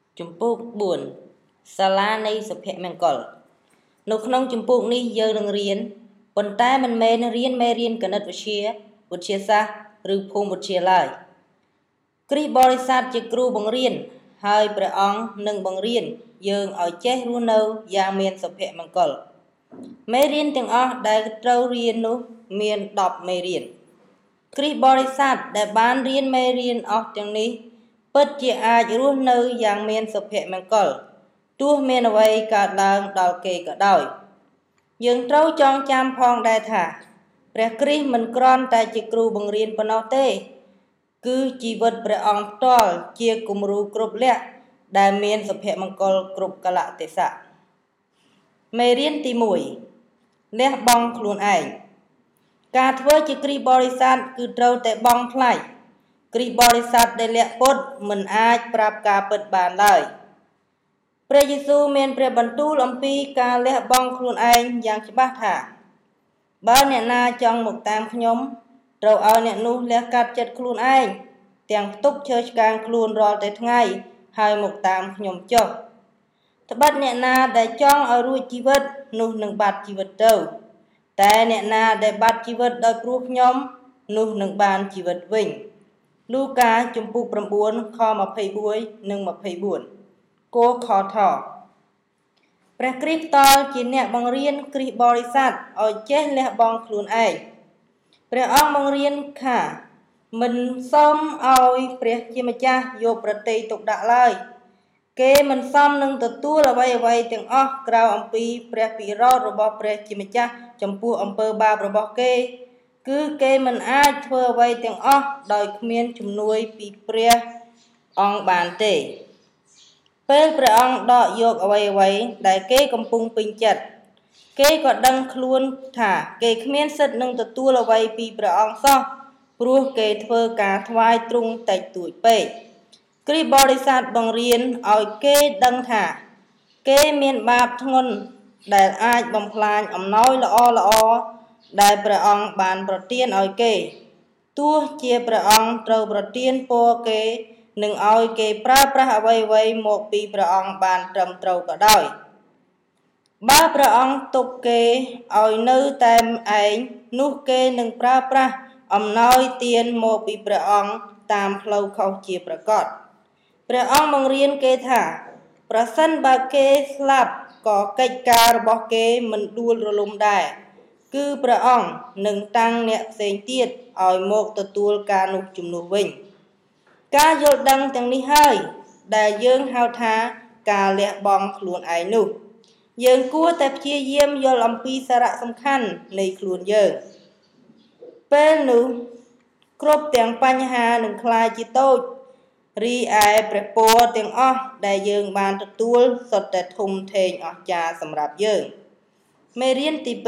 ជំពូក4សាលានៃសុភមង្គលនៅក្នុងជំពូកនេះយើងនឹងរៀនប៉ុន្តែមិនមែនរៀនមេរៀនគណិតវិទ្យាវិទ្យាសាស្ត្រឬភូមិវិទ្យាឡើយគ្រីស្ទបរិស័ទជាគ្រូបង្រៀនហើយព្រះអង្គនឹងបង្រៀនយើងឲ្យចេះរស់នៅយ៉ាងមានសុភមង្គលមេរៀនទាំងអស់ដែលត្រូវរៀននោះមាន10មេរៀនគ្រីស្ទបរិស័ទដែលបានរៀនមេរៀនអស់ទាំងនេះពិតជាអាចរស់នៅយ៉ាងមានសុភមង្គលទោះមានអ្វីកើតឡើងដល់គេក៏ដោយយើងត្រូវចងចាំផងដែរថាព្រះគ្រីស្ទមិនគ្រាន់តែជាគ្រូបង្រៀនប៉ុណ្ណោះទេគឺជីវិតព្រះអង្គផ្ទាល់ជាគំរូគ្រប់លក្ខដែលមានសុភមង្គលគ្រប់កលៈទេសៈមេរៀនទី1លះបង់ខ្លួនឯងការធ្វើជាគ្រីស្ទបរិស័ទគឺត្រូវតែបង់ថ្លៃគ្រីស្ទបរិស័ទដែលលាក់ពុតមិនអាចប្រាប់ការពិតបានឡើយព្រះយេស៊ូវមានព្រះបន្ទូលអំពីការលះបង់ខ្លួនឯងយ៉ាងច្បាស់ថាបើអ្នកណាចង់មកតាមខ្ញុំត្រូវឲ្យអ្នកនោះលះកាត់ចិត្តខ្លួនឯងទាំងផ្ទុកឈើឆ្កាងខ្លួនរាល់តែថ្ងៃហើយមកតាមខ្ញុំចុះត្បិតអ្នកណាដែលចង់ឲ្យរួចជីវិតនោះនឹងបាត់ជីវិតទៅតែអ្នកណាដែលបាត់ជីវិតដោយព្រោះខ្ញុំនោះនឹងបានជីវិតវិញលូកាជំពូក9ខ21និង24គោខថព្រះគ្រីស្ទផ្ទាល់ជាអ្នកបង្រៀនគ្រីស្ទបរិស័ទឲ្យចេះលះបង់ខ្លួនឯងព្រះអង្គបង្រៀនថាមិនសមឲ្យព្រះជាម្ចាស់យកប្រតិយទុកដាក់ឡើយគេមិនសមនឹងទទួលអ្វីទាំងអស់ក្រៅអំពីព្រះពិរោធរបស់ព្រះជាម្ចាស់ចំពោះអំពើបាបរបស់គេគឺគេមិនអាចធ្វើអ្វីទាំងអស់ដោយគ្មានជំនួយពីព្រះអង្គបានទេពេលព្រះអង្គដកយកអ្វីដែលគេកំពុងពេញចិត្តគេក៏ដឹងខ្លួនថាគេគ្មានសិទ្ធិនឹងទទួលអ្វីពីព្រះអង្គសោះព្រោះគេធ្វើការថ្វាយទ្រង់តិចតួចពេកគ្រីស្ទបរិស័ទបង្រៀនឲ្យគេដឹងថាគេមានបាបធ្ងន់ដែលអាចបំផ្លាញអំណោយល្អដែលព្រះអង្គបានប្រទានឲ្យគេទោះជាព្រះអង្គត្រូវប្រទានពរគេនឹងឲ្យគេប្រើប្រាស់អ្វីមកពីព្រះអង្គបានត្រឹមត្រូវក៏ដោយបើព្រះអង្គទុកគេឲ្យនៅតែឯងនោះគេនឹងប្រើប្រាស់អំណោយទានមកពីព្រះអង្គតាមផ្លូវខុសជាប្រកបព្រះអង្គបង្រៀនគេថាប្រសិនបើគេស្លាប់ក៏កិច្ចការរបស់គេមិនដួលរលំដែរគឺព្រះអង្គនឹងតាំងអ្នកផ្សេងទៀតឲ្យមកទទួលការនោះជំនួសវិញការយល់ដឹងទាំងនេះហើយដែលយើងហៅថាការលះបង់ខ្លួនឯងនោះយើងគួរតែព្យាយាមយល់អំពីសារៈសំខាន់នៃខ្លួនយើងពេលនោះគ្រប់ទាំងបញ្ហានឹងคลายជាតូចរីឯព្រះពរទាំងអស់ដែលយើងបានទទួលសុទ្ធតែធំធេងអស្ចារ្យសម្រាប់យើងមេរៀនទី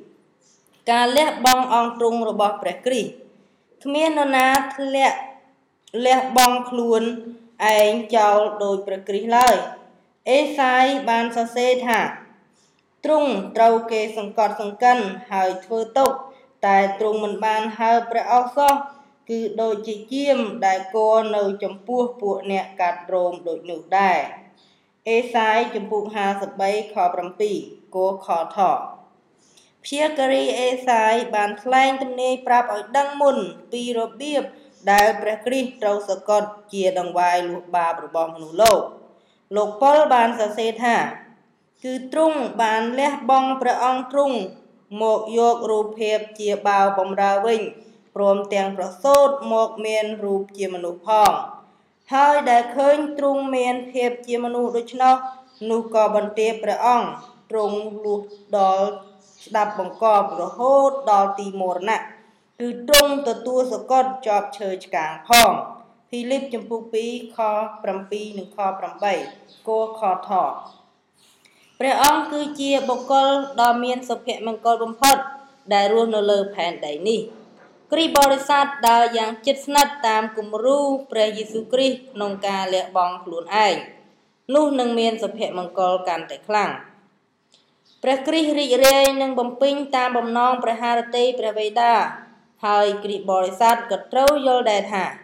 2ការលះបង់អង្គទ្រង់របស់ព្រះគ្រីស្ទគ្មាននរណាធ្លាក់លះបង់ខ្លួនឯងចោលដោយព្រះគ្រីស្ទឡើយអេសាយបានសរសេរថាទ្រង់ត្រូវគេសង្កត់សង្កិនហើយធ្វើទុក្ខតែទ្រង់មិនបានហើបព្រះអសោះគឺដូចជាជាមដែលគរនៅចំពោះពួកអ្នកកាត់រោមដូចនោះដែរអេសាយជំពូក53ខ7គោខថព្យាការីអេសាយបានថ្លែងទំនាយប្រាប់ឲ្យដឹងមុនពីរបៀបដែលព្រះគ្រីស្ទត្រូវសគត់ជាដង្វាយលួសបាបរបស់មនុស្សលោកប៉ុលបានសរសេរថាគឺទ្រង់បានលះបង់ព្រះអង្គទ្រង់មកយករូបភាពជាបាវបម្រើវិញព្រមទាំងប្រសូតមកមានរូបជាមនុស្សផងហើយដែលឃើញទ្រង់មានភាពជាមនុស្សដូច្នោះនោះក៏បន្ទាបព្រះអង្គទ្រង់លួសដល់ស្ដាប់បង្គាប់រហូតដល់ទីមរណៈគឺទ្រង់ទទួលសគត់ជាប់ឈើឆ្កាងផងភីលីបជំពូក2ខ7និងខ8គោខថព្រះអង្គគឺជាបុគ្គលដ៏មានសុភមង្គលបំផុតដែលរស់នៅលើផែនដីនេះគ្រីស្ទបរិស័ទដើរយ៉ាងជិតស្និទ្ធតាមគំរូព្រះយេស៊ូវគ្រីស្ទក្នុងការលះបង់ខ្លួនឯងនោះនឹងមានសុភមង្គលកាន់តែខ្លាំងព្រះគ្រីស្ទរីករាយនឹងបំពេញតាមបំណងព្រះハរតីព្រះបិតាហើយគ្រីស្ទបរិស័ទក៏ត្រូវយល់ដែរថា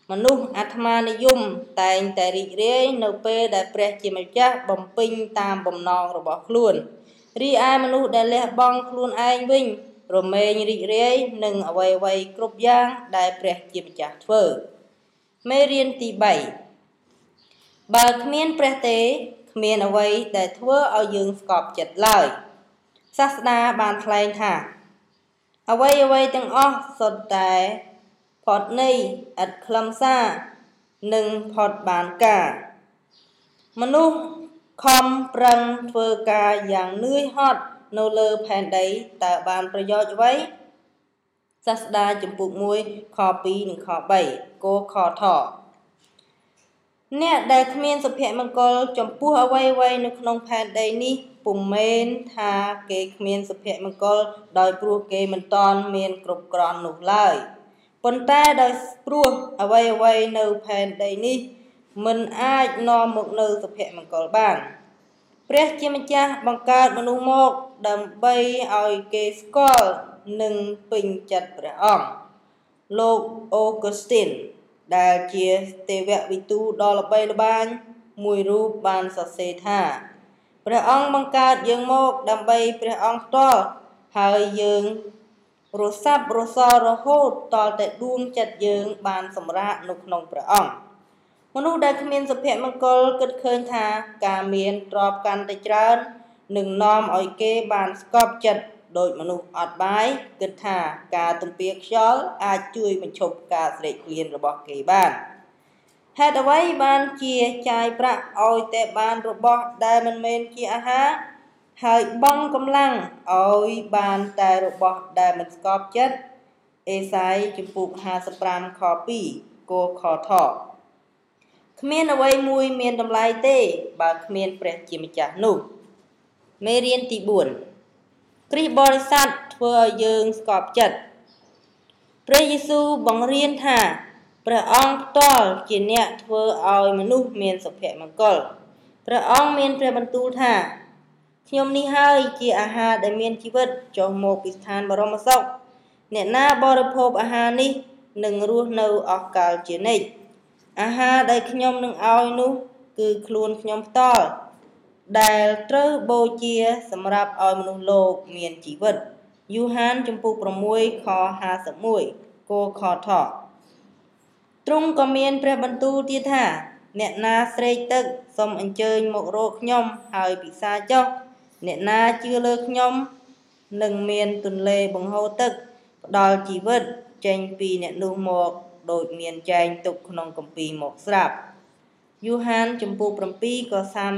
មនុស្សអាត្មានិយមតែងតែរីករាយនៅពេលដែលព្រះជាម្ចាស់បំពេញតាមបំណងរបស់ខ្លួនរីឯមនុស្សដែលលះបង់ខ្លួនឯងវិញរមែងរីករាយនឹងអ្វីៗគ្រប់យ៉ាងដែលព្រះជាម្ចាស់ធ្វើមេរៀនទី3បើគ្មានព្រះទេគ្មានអ្វីដែលធ្វើឲ្យយើងស្កប់ចិត្តឡើយសាស្តាបានថ្លែងថាអ្វីទាំងអស់សុទ្ធតែផុតនៃឥតខ្លឹមសារនិងផុតបានការមនុស្សខំប្រឹងធ្វើការយ៉ាងនឿយហត់នៅលើផែនដីតើបានប្រយោជន៍អ្វីសាស្តាចំពុក1ខ2និងខ3គោខថអ្នកដែលគ្មានសុភមង្គលចំពោះអ្វីនៅក្នុងផែនដីនេះពុំមែនថាគេគ្មានសុភមង្គលដោយព្រោះគេមិនតាន់មានគ្រប់គ្រាន់នោះឡើយប៉ុន្តែដោយព្រោះអ្វីនៅផែនដីនេះមិនអាចនាំមកនៅសុភមង្គលបានព្រះជាម្ចាស់បង្កើតមនុស្សមកដើម្បីឲ្យគេស្គាល់និងពេញចិត្តព្រះអង្គលោកអូហ្គូស្ទីនដែលជាទេវវិទូដ៏ល្បីល្បាញមួយរូបបានសរសេរថាព្រះអង្គបង្កើតយើងមកដើម្បីព្រះអង្គផ្ទាល់ហើយយើងរសាប់រសល់រហូតតតែដួងចិត្តយើងបានសម្រាកនៅក្នុងព្រះអង្គមនុស្សដែលគ្មានសុភមង្គលគិតឃើញថាការមានទ្រព្យកាន់តែច្រើននឹងនាំឲ្យគេបានស្កប់ចិត្តដោយមនុស្សអត់បាយគិតថាការទំពាខ្យល់អាចជួយបញ្ឈប់ការស្រេកឃ្លានរបស់គេបានហេតុអ្វីបានជាចាយប្រាក់ឲ្យតែបានរបស់ដែលមិនមែនជាអាហារហើយបង់កម្លាំងឲ្យបានតែរបស់ដែលមិនស្កប់ចិត្តអេសាយចំពុក55ខ2គោខថគ្មានអ្វីមួយមានតម្លៃទេបើគ្មានព្រះជាម្ចាស់នោះមេរៀនទី4គ្រីស្ទបរិស័ទធ្វើឲ្យយើងស្កប់ចិត្តព្រះយេស៊ូវបង្រៀនថាព្រះអង្គផ្ទាល់ជាអ្នកធ្វើឲ្យមនុស្សមានសុភមង្គលព្រះអង្គមានព្រះបន្ទូលថាខ្ញុំនេះហើយជាអាហារដែលមានជីវិតចុះមកពីស្ថានបរមសុខអ្នកណាបរិភោគអាហារនេះនឹងរស់នៅអស់កលជានិច្ចអាហារដែលខ្ញុំនឹងឲ្យនោះគឺខ្លួនខ្ញុំផ្ទាល់ដែលត្រូវបូជាសម្រាប់ឲ្យមនុស្សលោកមានជីវិតយូហានចំពុក6ខ51គោខថទ្រង់ក៏មានព្រះបន្ទូលទៀតថាអ្នកណាស្រេកទឹកសូមអញ្ជើញមករកខ្ញុំហើយពិសាចុះអ្នកណាជឿលើខ្ញុំនឹងមានទន្លេបង្ហូរទឹកផ្ដល់ជីវិតចេញពីអ្នកនោះមកដូចមានចែងទុកក្នុងគម្ពីរមកស្រាប់យូហានចំពុក7ខ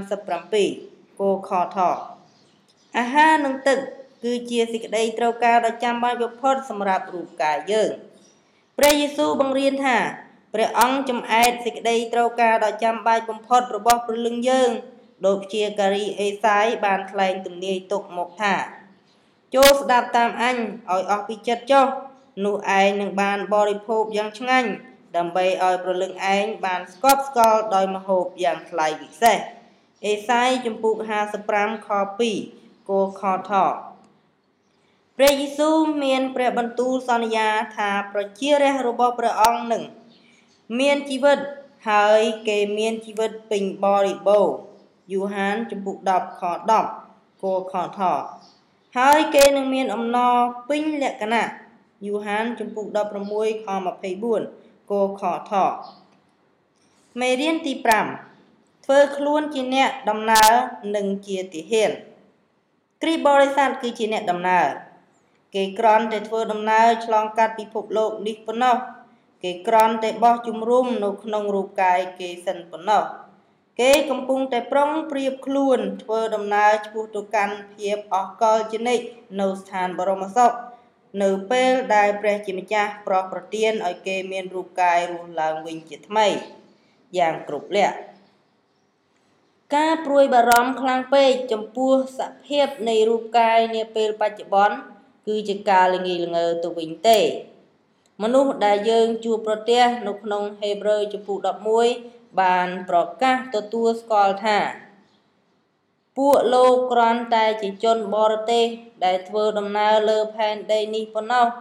37គោខថអាហារនិងទឹកគឺជាសេចក្តីត្រូវការដ៏ចាំបាច់បំផុតសម្រាប់រូបកាយយើងព្រះយេស៊ូវបង្រៀនថាព្រះអង្គចំអែតសេចក្តីត្រូវការដ៏ចាំបាច់បំផុតរបស់ព្រលឹងយើងដូចជាការីអេសាយបានថ្លែងទំនាយទុកមកថាចូលស្ដាប់តាមអញឲ្យអស់ពីចិត្តចុះនោះឯងនឹងបានបរិភោគយ៉ាងឆ្ងាញ់ដើម្បីឲ្យព្រលឹងឯងបានស្កប់ស្កល់ដោយម្ហូបយ៉ាងថ្លៃពិសេសអេសាយចំពុក55ខ2គោខថព្រះយេស៊ូវមានព្រះបន្ទូលសន្យាថាប្រជារាស្ត្ររបស់ព្រះអង្គនឹងមានជីវិតហើយគេមានជីវិតពេញបរិបូរណ៍យូហានចំពុក10ខ10គោខថហើយគេនឹងមានអំណរពេញលក្ខណៈយូហានចំពុក16ខ24គោខថមេរៀនទី5ធ្វើខ្លួនជាអ្នកដំណើរនិងជាទាហានគ្រីស្ទបរិស័ទគឺជាអ្នកដំណើរគេគ្រាន់តែធ្វើដំណើរឆ្លងកាត់ពិភពលោកនេះប៉ុណ្ណោះគេគ្រាន់តែបោះជំរុំនៅក្នុងរូបកាយគេសិនប៉ុណ្ណោះគេកំពុងតែប្រុងប្រៀបខ្លួនធ្វើដំណើរឆ្ពោះទៅកាន់ភាពអស់កលជានិច្ចនៅស្ថានបរមសុខនៅពេលដែលព្រះជាម្ចាស់ប្រោសប្រទានឲ្យគេមានរូបកាយរស់ឡើងវិញជាថ្មីយ៉ាងគ្រប់លក្ខការព្រួយបារម្ភខ្លាំងពេកចំពោះសភាពនៃរូបកាយនាពេលបច្ចុប្បន្នគឺជាការល្ងីល្ងើទៅវិញទេមនុស្សដែលយើងជួបប្រទះនៅក្នុងហេព្រើរចំពុក11បានប្រកាសទទួលស្គាល់ថាពួកលោកគ្រាន់តែជាជនបរទេសដែលធ្វើដំណើរលើផែនដីនេះប៉ុណ្ណោះ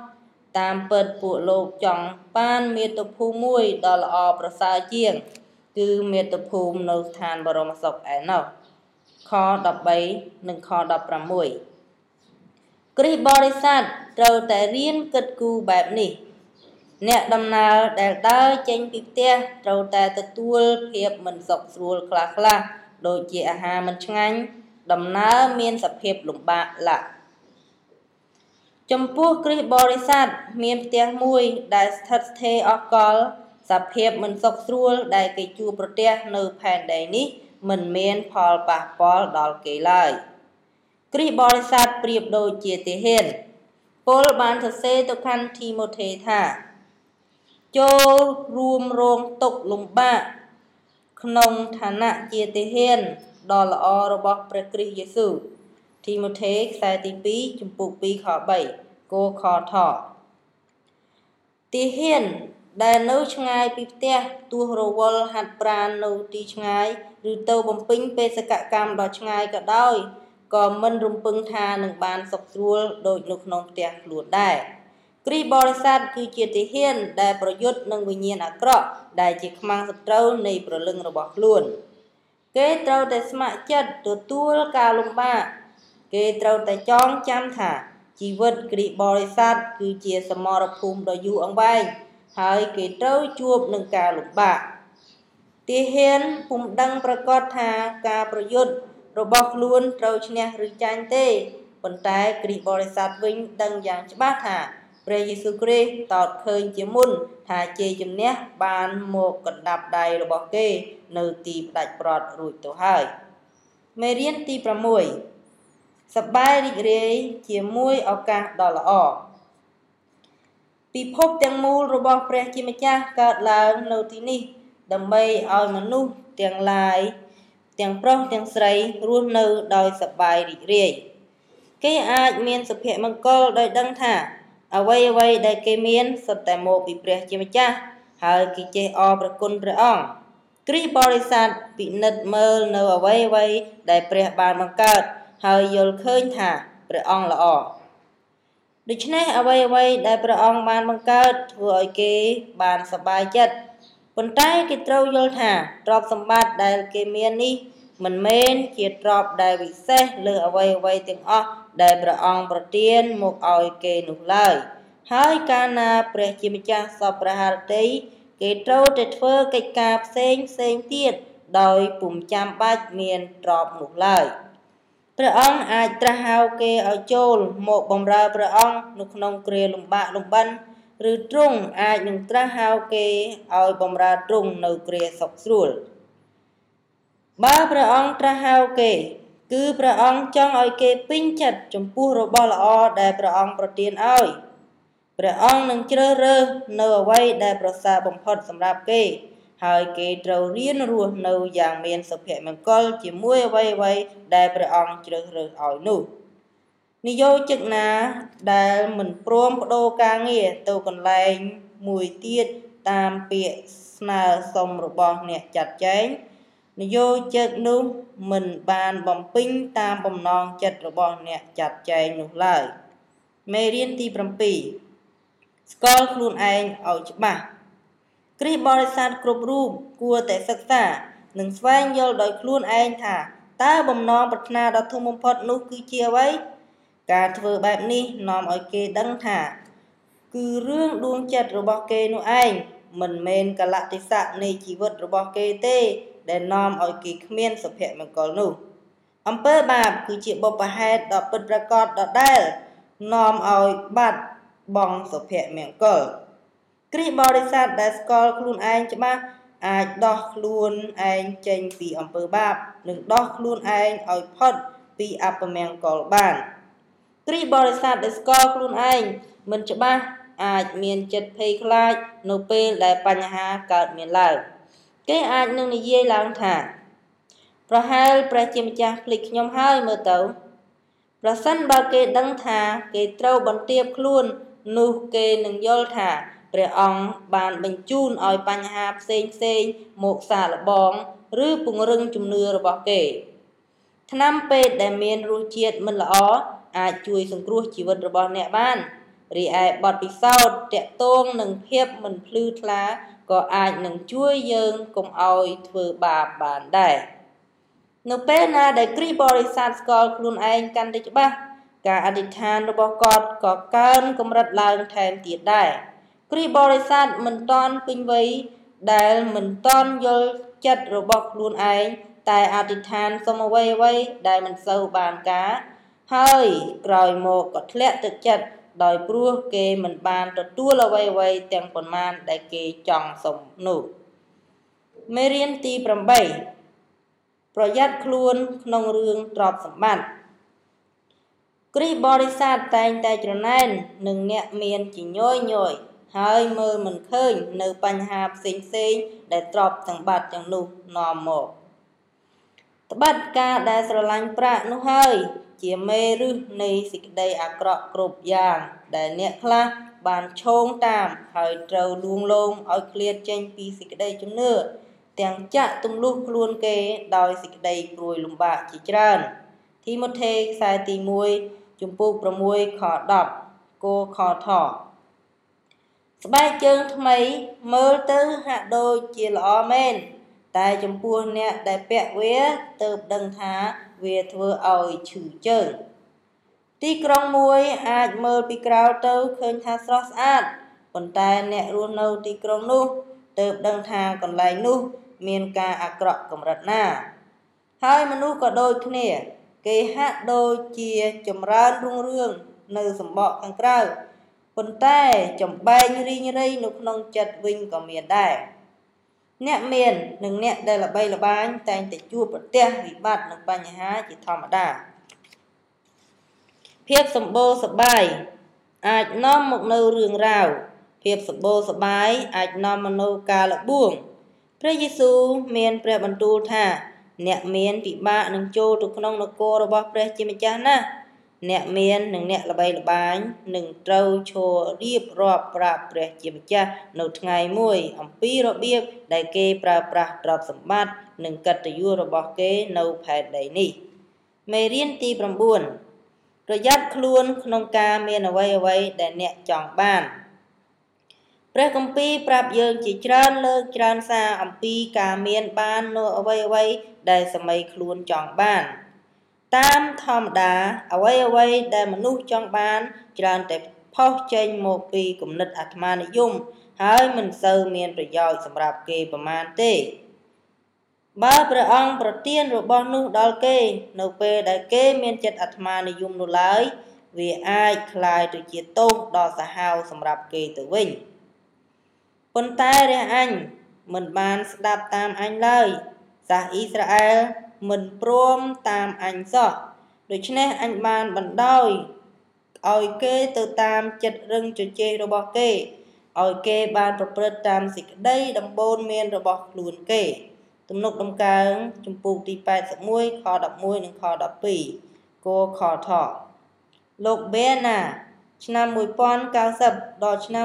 តាមពិតពួកលោកចង់បានមាតុភូមិមួយដ៏ល្អប្រសើរជាងគឺមាតុភូមិនៅឋានបរមសុខឯណោះខ13និងខ16គ្រិស្តបរិស័ទត្រូវតែរៀនគិតគូរបែបនេះអ្នកដំណើរដែលដើរចេញពីផ្ទះត្រូវតែទទួលភាពមិនសុខស្រួលខ្លះៗដូចជាអាហារមិនឆ្ងាញ់ដំណើរមានសភាពលំបាកឡាក់ចំពោះគ្រិស្តបរិស័ទមានផ្ទះមួយដែលស្ថិតស្ថេរអស់កលសភាពមិនសុខស្រួលដែលគេជួបប្រទះនៅផែនដីនេះមិនមានផលប៉ះពាល់ដល់គេឡើយគ្រិស្តបរិស័ទប្រៀបដូចជាទាហានពលបានសរសេរទៅកាន់ធីម៉ូថេថាចូលរួមរងទុក្ខលំបាកក្នុងឋានៈជាទាហានដ៏ល្អរបស់ព្រះគ្រីស្ទយេស៊ូវទីម៉ូថេខ្សែទី2ជំពូក2ខ3គោខថទាហានដែលនៅឆ្ងាយពីផ្ទះទោះរវល់ហាត់ប្រាណនៅទីឆ្ងាយឬទៅបំពេញបេសកកម្មដ៏ឆ្ងាយក៏ដោយក៏មិនរំពឹងថានឹងបានសុខស្រួលដូចនៅក្នុងផ្ទះខ្លួនដែរគ្រិស្តបរិស័ទគឺជាទាហានដែលប្រយុទ្ធនឹងវិញ្ញាណអាក្រក់ដែលជាខ្មាំងសត្រូវនៃព្រលឹងរបស់ខ្លួនគេត្រូវតែស្ម័គ្រចិត្តទទួលការលំបាកគេត្រូវតែចងចាំថាជីវិតគ្រិស្តបរិស័ទគឺជាសមរភូមិដ៏យូរអង្វែងហើយគេត្រូវជួបនឹងការលំបាកទាហានពុំដឹងប្រកាសថាការប្រយុទ្ធរបស់ខ្លួនត្រូវឈ្នះឬចាញ់ទេប៉ុន្តែគ្រិស្តបរិស័ទវិញដឹងយ៉ាងច្បាស់ថាព្រះយេស៊ូវគ្រីស្ទតតឃើញជាមុនថាជ័យជំនះបានមកកណ្ដាប់ដៃរបស់គេនៅទីផ្ដាច់ប្រត់រួចទៅហើយមេរៀនទី6សប្បាយរីករាយជាមួយឱកាសដ៏ល្អពិភពទាំងមូលរបស់ព្រះជាម្ចាស់កើតឡើងនៅទីនេះដើម្បីឲ្យមនុស្សទាំងឡាយទាំងប្រុសទាំងស្រីរស់នៅដោយសប្បាយរីករាយគេអាចមានសុភមង្គលដោយដឹងថាអ្វីដែលគេមានសុទ្ធតែមកពីព្រះជាម្ចាស់ហើយគេចេះអរព្រគុណព្រះអង្គគ្រិស្តបរិស័ទពិនិត្យមើលនៅអ្វីដែលព្រះបានបង្កើតហើយយល់ឃើញថាព្រះអង្គល្អដូច្នេះអ្វីដែលព្រះអង្គបានបង្កើតធ្វើឲ្យគេបានសប្បាយចិត្តប៉ុន្តែគេត្រូវយល់ថាទ្រព្យសម្បត្តិដែលគេមាននេះមិនមែនជាទ្រព្យដែលវិសេសលើអ្វីទាំងអស់ដែលព្រះអង្គប្រទានមកឲ្យគេនោះឡើយហើយកាលណាព្រះជាម្ចាស់សពព្រះハរតីគេត្រូវតែធ្វើកិច្ចការផ្សេងទៀតដោយពុំចាំបាច់មានទ្រព្យនោះឡើយព្រះអង្គអាចត្រាស់ហៅគេឲ្យចូលមកបម្រើព្រះអង្គនៅក្នុងគ្រាលំបាកលំបិនឬទ្រង់អាចនឹងត្រាស់ហៅគេឲ្យបម្រើទ្រង់នៅគ្រាសុខស្រួលបើព្រះអង្គត្រាស់ហៅគេគឺព្រះអង្គចង់ឲ្យគេពេញចិត្តចំពោះរបស់ល្អដែលព្រះអង្គប្រទានឲ្យព្រះអង្គនឹងជ្រើសរើសនៅអ្វីដែលប្រសើរបំផុតសម្រាប់គេហើយគេត្រូវរៀនរស់នៅយ៉ាងមានសុភមង្គលជាមួយអ្វីដែលព្រះអង្គជ្រើសរើសឲ្យនោះនិយោជកណាដែលមិនព្រមបដូរការងារទៅកន្លែងមួយទៀតតាមពាក្យស្នើសុំរបស់អ្នកចាត់ចែងនិយោជកនោះមិនបានបំពេញតាមបំណងចិត្តរបស់អ្នកចាត់ចែងនោះឡើយមេរៀនទី7ស្គាល់ខ្លួនឯងឲ្យច្បាស់គ្រិស្តបរិស័ទគ្រប់រូបគួរតែសិក្សានិងស្វែងយល់ដោយខ្លួនឯងថាតើបំណងប្រាថ្នាដ៏ធំបំផុតនោះគឺជាអ្វីការធ្វើបែបនេះនាំឲ្យគេដឹងថាគឺរឿងដួងចិត្តរបស់គេនោះឯងមិនមែនកលៈទេសៈនៃជីវិតរបស់គេទេដែលនាំឲ្យគេគ្មានសុភមង្គលនោះអំពើបាបគឺជាបុព្វហេតុដ៏ពិតប្រាកដដដែលនាំឲ្យបាត់បង់សុភមង្គលគ្រិស្តបរិស័ទដែលស្គាល់ខ្លួនឯងច្បាស់អាចដោះខ្លួនឯងចេញពីអំពើបាបនិងដោះខ្លួនឯងឲ្យផុតពីអពមង្គលបានគ្រិស្តបរិស័ទដែលស្គាល់ខ្លួនឯងមិនច្បាស់អាចមានចិត្តភ័យខ្លាចនៅពេលដែលបញ្ហាកើតមានឡើងគេអាចនឹងនិយាយឡើងថាប្រហែលព្រះជាម្ចាស់ភ្លេចខ្ញុំហើយមើលទៅប្រសិនបើគេដឹងថាគេត្រូវបន្ទាបខ្លួននោះគេនឹងយល់ថាព្រះអង្គបានបញ្ជូនឲ្យបញ្ហាផ្សេងមកសាកល្បងឬពង្រឹងជំនឿរបស់គេថ្នាំពេទ្យដែលមានរសជាតិមិនល្អអាចជួយសង្គ្រោះជីវិតរបស់អ្នកបានរីឯបទពិសោធន៍តាក់ទងនឹងភាពមិនភ្លឺថ្លាក៏អាចនឹងជួយយើងកុំឲ្យធ្វើបាបបានដែរនៅពេលណាដែលគ្រីស្ទបរិស័ទស្គាល់ខ្លួនឯងកាន់តែច្បាស់ការអធិដ្ឋានរបស់គាត់ក៏កើនកម្រិតឡើងថែមទៀតដែរគ្រីស្ទបរិស័ទមិនតាន់ពេញវ័យដែលមិនតាន់យល់ចិត្តរបស់ខ្លួនឯងតែអធិដ្ឋានសុំអ្វីដែលមិនសូវបានការហើយក្រោយមកក៏ធ្លាក់ទឹកចិត្តដោយព្រោះគេមិនបានទទួលអ្វីទាំងប៉ុន្មានដែលគេចង់សុំនោះមេរៀនទី8ប្រយ័ត្នខ្លួនក្នុងរឿងទ្រព្យសម្បត្តិគ្រីស្ទបរិស័ទតែងតែច្រណែននឹងអ្នកមានជាញយហើយមើលមិនឃើញនៅបញ្ហាផ្សេងដែលទ្រព្យសម្បត្តិទាំងនោះនាំមកត្បិតការដែលស្រឡាញ់ប្រាក់នោះហើយជាមេឫសនៃសេចក្តីអាក្រក់គ្រប់យ៉ាងដែលអ្នកខ្លះបានឈោងតាមហើយត្រូវលួងលោមឲ្យឃ្លាតចេញពីសេចក្តីជំនឿទាំងចាក់ទម្លុះខ្លួនគេដោយសេចក្តីព្រួយលំបាកជាច្រើនទីម៉ូថេខ្សែទី1ជំពូក6ខ10គោខថស្បែកជើងថ្មីមើលទៅហាក់ដូចជាល្អមែនតែចំពោះអ្នកដែលពាក់វាទើបដឹងថាវាធ្វើឲ្យឈឺជើងទីក្រុងមួយអាចមើលពីក្រៅទៅឃើញថាស្រស់ស្អាតប៉ុន្តែអ្នករស់នៅទីក្រុងនោះទើបដឹងថាកន្លែងនោះមានការអាក្រក់កម្រិតណាហើយមនុស្សក៏ដូចគ្នាគេហាក់ដូចជាចម្រើនរុងរឿងនៅសម្បកខាងក្រៅប៉ុន្តែចំបែងរីងរៃនៅក្នុងចិត្តវិញក៏មានដែរអ្នកមាននិងអ្នកដែលល្បីល្បាញតែងតែជួបប្រទះវិបត្តិនិងបញ្ហាជាធម្មតាភាពសម្បូរសប្បាយអាចនាំមកនៅរឿងរ៉ាវភាពសម្បូរសប្បាយអាចនាំមកនៅការលបួងព្រះយេស៊ូវមានព្រះបន្ទូលថាអ្នកមានពិបាកនឹងចូលទៅក្នុងនគររបស់ព្រះជាម្ចាស់ណាស់អ្នកមាននិងអ្នកល្បីល្បាញនឹងត្រូវឈររៀបរាប់ប្រាប់ព្រះជាម្ចាស់នៅថ្ងៃមួយអំពីរបៀបដែលគេប្រើប្រាស់ទ្រព្យសម្បត្តិនិងកិត្តិយសរបស់គេនៅផែនដីនេះមេរៀនទី9ប្រយ័ត្នខ្លួនក្នុងការមានអ្វីដែលអ្នកចង់បានព្រះគម្ពីរប្រាប់យើងជាច្រើនលើកច្រើនសារអំពីការមានបាននូវអ្វីដែលសមីខ្លួនចង់បានតាមធម្មតាអ្វីដែលមនុស្សចង់បានច្រើនតែផុសចេញមកពីគំនិតអាត្មានិយមហើយមិនសូវមានប្រយោជន៍សម្រាប់គេប្រមាណទេបើព្រះអង្គប្រទានរបស់នោះដល់គេនៅពេលដែលគេមានចិត្តអាត្មានិយមនោះឡើយវាអាចคล้ายទៅជាទោសដ៏សាហាវសម្រាប់គេទៅវិញប៉ុន្តែព្រះអញមិនបានស្ដាប់តាមអញឡើយសាសអ៊ីស្រាអែលមិនព្រមតាមអញសោះដូច្នេះអញបានបណ្ដោយឲ្យគេទៅតាមចិត្តរឹងជជែករបស់គេឲ្យគេបានប្រព្រឹត្តតាមសេចក្តីដំបូន្មានរបស់ខ្លួនគេទំនុកដំកើងជំពូកទី81ខ11និងខ12គោខថលោកបេណាឆ្នាំ1090ដល់ឆ្នាំ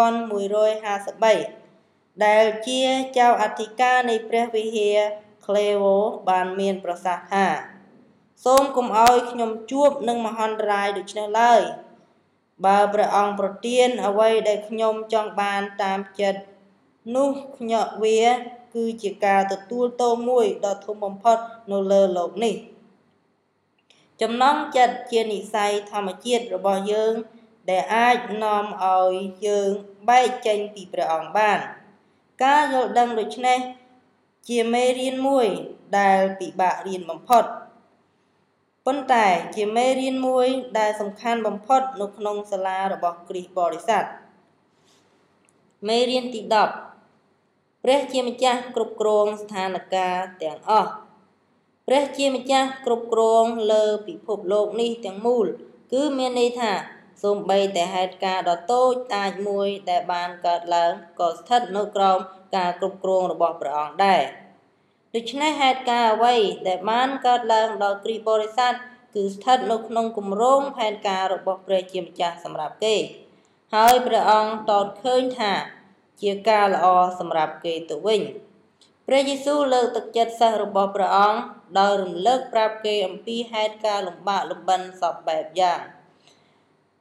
1153ដែលជាចៅអធិការនៃព្រះវិហារក្លេវូបានមានប្រសាសន៍ថាសូមកុំឲ្យខ្ញុំជួបនឹងមហន្តរាយដូច្នេះឡើយបើព្រះអង្គប្រទានអ្វីដែលខ្ញុំចង់បានតាមចិត្តនោះខ្ញុំវាគឺជាការទទួលទោសមួយដ៏ធំបំផុតនៅលើលោកនេះចំណងចិត្តជានិស្ស័យធម្មជាតិរបស់យើងដែលអាចនាំឲ្យយើងបែកចេញពីព្រះអង្គបានការយល់ដឹងដូចនេះជាមេរៀនមួយដែលពិបាករៀនបំផុតប៉ុន្តែជាមេរៀនមួយដែលសំខាន់បំផុតនៅក្នុងសាលារបស់គ្រីស្ទបរិស័ទមេរៀនទី10ព្រះជាម្ចាស់គ្រប់គ្រងស្ថានភាពទាំងអស់ព្រះជាម្ចាស់គ្រប់គ្រងលើពិភពលោកនេះទាំងមូលគឺមានន័យថាសូម្បីតែហេតុការណ៍ដ៏តូចតាចមួយដែលបានកើតឡើងក៏ស្ថិតនៅក្រោមការគ្រប់គ្រងរបស់ព្រះអង្គដែរដូច្នេះហេតុការណ៍អ្វីដែលបានកើតឡើងដល់គ្រីស្ទបរិស័ទគឺស្ថិតនៅក្នុងគម្រោងផែនការរបស់ព្រះជាម្ចាស់សម្រាប់គេហើយព្រះអង្គតតឃើញថាជាការល្អសម្រាប់គេទៅវិញព្រះយេស៊ូវលើកទឹកចិត្តសិស្សរបស់ព្រះអង្គដោយរំលឹកប្រាប់គេអំពីហេតុការណ៍លំបាកលំបិនសពបែបយ៉ាង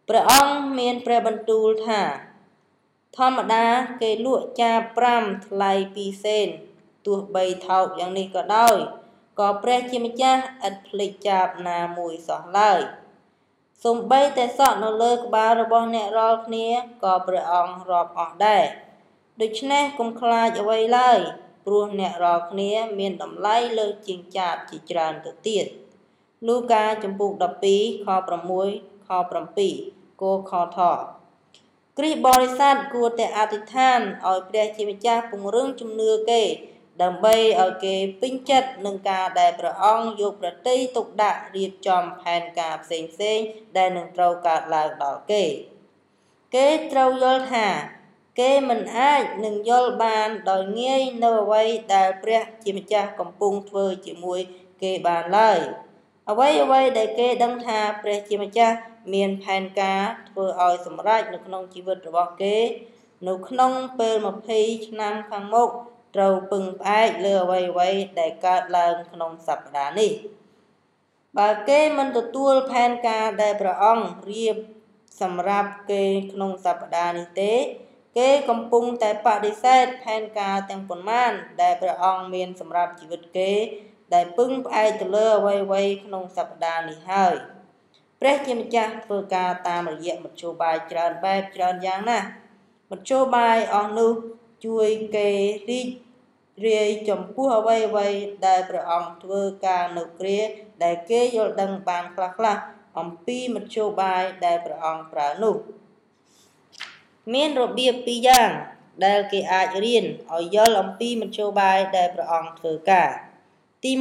ព្រះអង្គមានព្រះបន្ទូលថាធម្មតាគេលក់ចាប5ថ្លៃ2សេនទោះបីថោកយ៉ាងនេះក៏ដោយក៏ព្រះជាម្ចាស់ឥតភ្លេចចាបណាមួយសោះឡើយសូម្បីតែសក់នៅលើក្បាលរបស់អ្នករាល់គ្នាក៏ព្រះអង្គរាប់អស់ដែរដូច្នេះកុំខ្លាចអ្វីឡើយព្រោះអ្នករាល់គ្នាមានតម្លៃលើសជាងចាបជាច្រើនទៅទៀតលូកាចំពុក12ខ6ខ7គោខថគ្រិស្តបរិស័ទគួរតែអធិដ្ឋានឲ្យព្រះជាម្ចាស់ពង្រឹងជំនឿគេដើម្បីឲ្យគេពេញចិត្តនឹងការដែលព្រះអង្គយកប្រតិយទុកដាក់រៀបចំផែនការផ្សេងៗដែលនឹងត្រូវកើតឡើងដល់គេត្រូវយល់ថាគេមិនអាចនឹងយល់បានដោយងាយនៅអ្វីដែលព្រះជាម្ចាស់កំពុងធ្វើជាមួយគេបានឡើយអ្វីដែលគេដឹងថាព្រះជាម្ចាស់មានផែនការធ្វើឲ្យសម្រេចនៅក្នុងជីវិតរបស់គេនៅក្នុងពេល20ឆ្នាំខាងមុខត្រូវពឹងផ្អែកលើអ្វីដែលកើតឡើងក្នុងសប្តាហ៍នេះបើគេមិនទទួលផែនការដែលព្រះអង្គរៀបសម្រាប់គេក្នុងសប្តាហ៍នេះទេគេកំពុងតែបដិសេធផែនការទាំងប៉ុន្មានដែលព្រះអង្គមានសម្រាប់ជីវិតគេដែលពឹងផ្អែកទៅលើអ្វីក្នុងសប្តាហ៍នេះហើយព្រះជាម្ចាស់ធ្វើការតាមរយៈមធ្យោបាយច្រើនបែបច្រើនយ៉ាងណាស់មធ្យោបាយអស់នោះជួយគេរីករាយចំពោះអ្វីដែលព្រះអង្គធ្វើការនៅគ្រាដែលគេយល់ដឹងបានខ្លះអំពីមធ្យោបាយដែលព្រះអង្គប្រើនោះមានរបៀប2យ៉ាងដែលគេអាចរៀនឲ្យយល់អំពីមធ្យោបាយដែលព្រះអង្គធ្វើការទី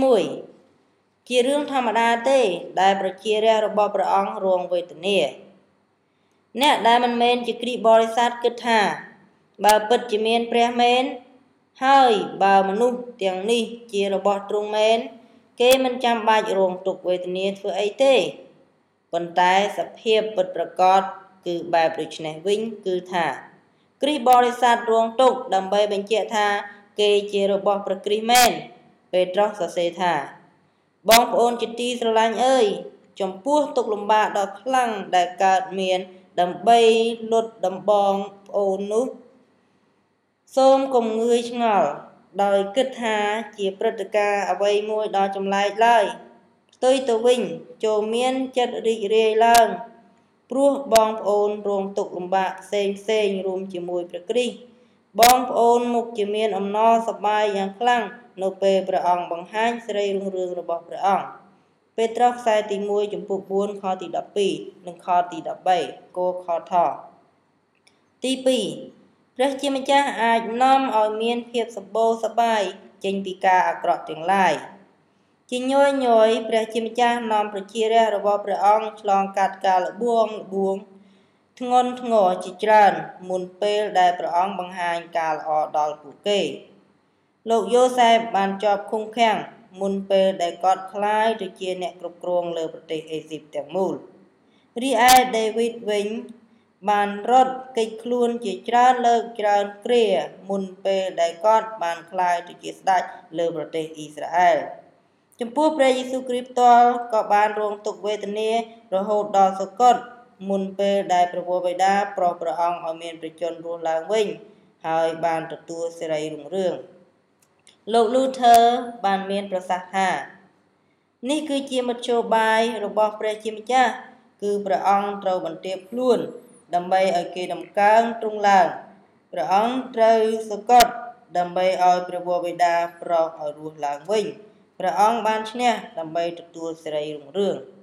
1ជារឿងធម្មតាទេដែលប្រជារាស្ត្ររបស់ព្រះអង្គរងវេទនាអ្នកដែលមិនមែនជាគ្រិស្តបរិស័ទគិតថាបើពិតជាមានព្រះមែនហើយបើមនុស្សទាំងនេះជារបស់ទ្រង់មែនគេមិនចាំបាច់រងទុក្ខវេទនាធ្វើអីទេប៉ុន្តែសភាពពិតប្រាកដគឺបែបដូចនេះវិញគឺថាគ្រិស្តបរិស័ទរងទុក្ខដើម្បីបញ្ជាក់ថាគេជារបស់ព្រះគ្រីស្ទមែនពេត្រុសសរសេរថាបងប្អូនជាទីស្រឡាញ់អើយចំពោះទុក្ខលំបាកដ៏ខ្លាំងដែលកើតមានដើម្បីលុតដំបងប្អូននោះសូមកុំងឿយឆ្ងល់ដោយគិតថាជាព្រឹត្តិការណ៍អ្វីមួយដ៏ចម្លែកឡើយផ្ទុយទៅវិញចូលមានចិត្តរីករាយឡើងព្រោះបងប្អូនរងទុក្ខលំបាកផ្សេងរួមជាមួយព្រះគ្រីស្ទបងប្អូនមុខជាមានអំណរសប្បាយយ៉ាងខ្លាំងនៅពេលព្រះអង្គបង្ហាញសេរីរុងរឿងរបស់ព្រះអង្គពេត្រុសខ្សែទី1ចំពុក4ខទី12និងខទី13គោខថទី2ព្រះជាម្ចាស់អាចនាំឲ្យមានភាពសម្បូរសប្បាយចេញពីការអាក្រក់ទាំងឡាយជាញយព្រះជាម្ចាស់នាំប្រជារាស្ត្ររបស់ព្រះអង្គឆ្លងកាត់ការលបួងធ្ងន់ធ្ងរជាច្រើនមុនពេលដែលព្រះអង្គបង្ហាញការល្អដល់ពួកគេលោកយូសែបបានជាប់ឃុំឃាំងមុនពេលដែលគាត់ក្លាយទៅជាអ្នកគ្រប់គ្រងលើប្រទេសអេស៊ីបទាំងមូលរីឯដេវីតវិញបានរត់គេចខ្លួនជាច្រើនលើកច្រើនគ្រាមុនពេលដែលគាត់បានក្លាយទៅជាស្ដេចលើប្រទេសអ៊ីស្រាអែលចំពោះព្រះយេស៊ូវគ្រីស្ទផ្ទាល់ក៏បានរងទុក្ខវេទនារហូតដល់សកត់មុនពេលដែលព្រះវរបិតាប្រោសព្រះអង្គឲ្យមានព្រះជន្មរស់ឡើងវិញហើយបានទទួលសេរីរុងរឿងលោក Luther បានមានប្រសាសន៍ថានេះគឺជាមធ្យោបាយរបស់ព្រះជាម្ចាស់គឺព្រះអង្គត្រូវបន្ទាបខ្លួនដើម្បីឲ្យគេដំកើងទ្រង់ឡើងព្រះអង្គត្រូវសកត់ដើម្បីឲ្យព្រះវរបិតាប្រោសឲ្យរស់ឡើងវិញព្រះអង្គបានឈ្នះដើម្បីទទួលសេរីរុងរឿង